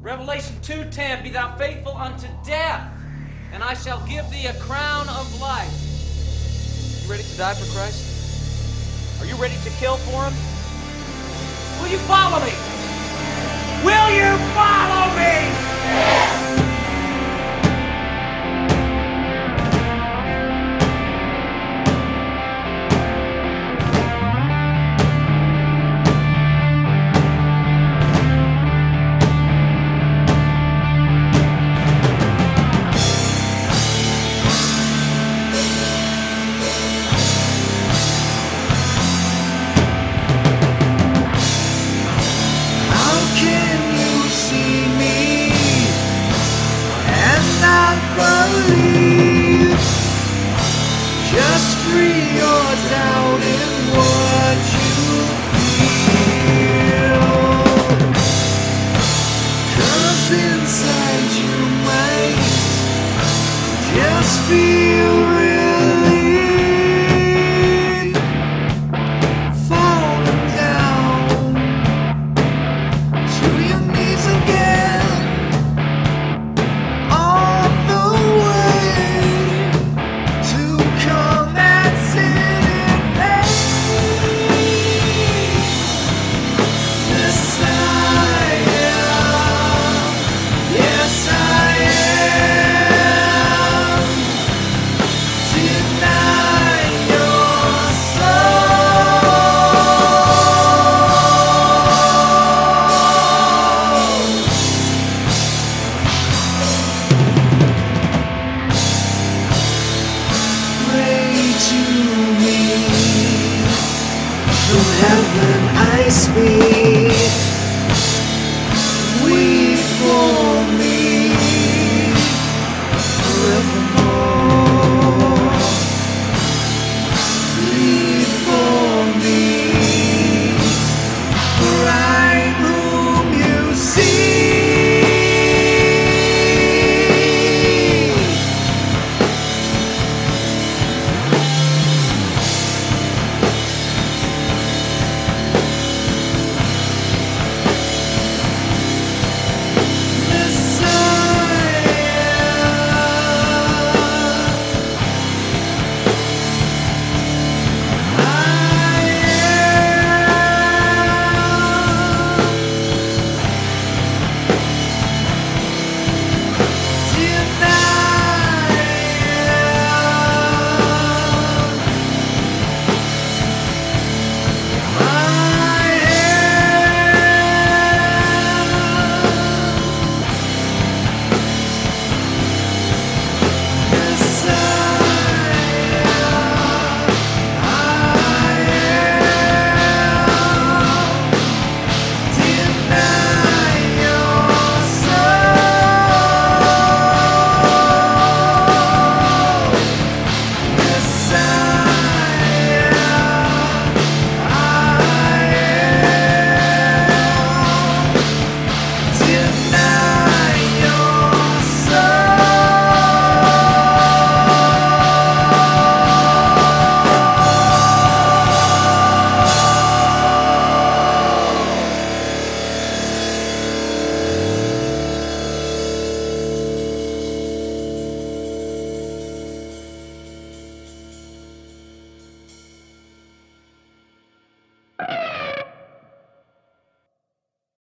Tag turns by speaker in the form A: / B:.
A: Revelation 2:10, be thou faithful unto death, and I shall give thee a crown of life. You ready to die for Christ? Are you ready to kill for him? Will you follow me? Will you follow me?
B: Just free your doubt in what you feel, 'cause inside you might just feel relief, falling down to your knees again, on the way to come and sit in pain. Yes, I am. Yes, I am. Deny your soul. Pray to me. From heaven I speak.